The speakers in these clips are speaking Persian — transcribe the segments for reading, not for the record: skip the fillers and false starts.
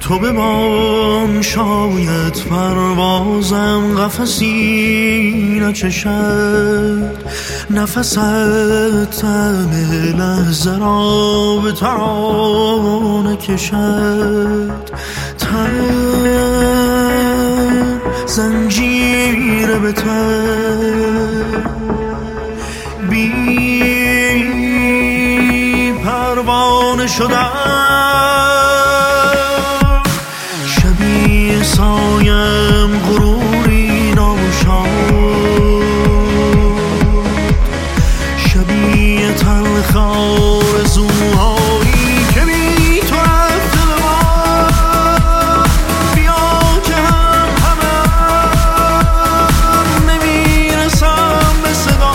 تو بمان شاید پروازم قفسی نچشد، نفست طعم لحظه را به ترانه کشد. تن زنجیر به تن بی پروانه شدم، شبیه سایم غروری ناشاد، شبیه تلخ آرزوهایی که بی تو رفته به ما. بیا که همه نمیرسم به صدا،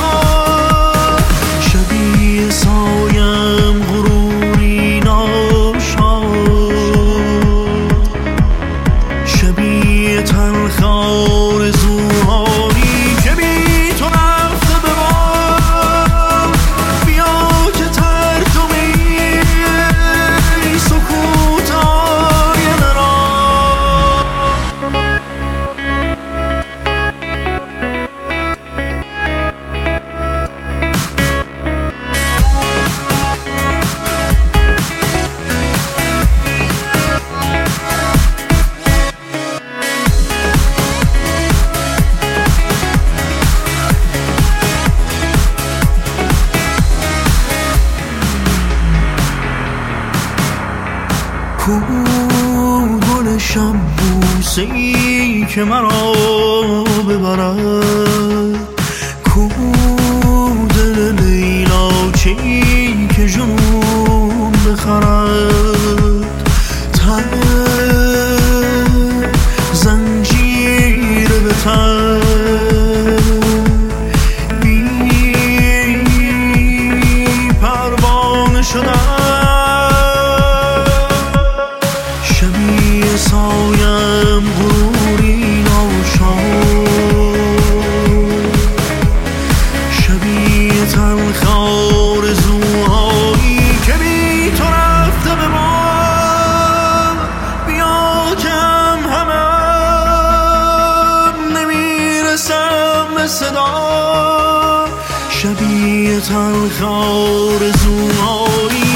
شبیه سایم غروری ناشاد، شبیه تلخ آرزوهایی که بی تو رفته به ما. بیا که ترجمه این سکوت آینه را کو گل شب بوسه‌ای که مرا ببرد، کو دل لیلاچه‌ای که جنون بخرد. تن زنجیر به تن بی پروانه شدم، شبیه سایم غروری ناشاد، شبیه تلخ آرزوهایی که بی تو رفته به ما. بیا که همه نمیرسم به صدا، شبیه تلخ آرزوهایی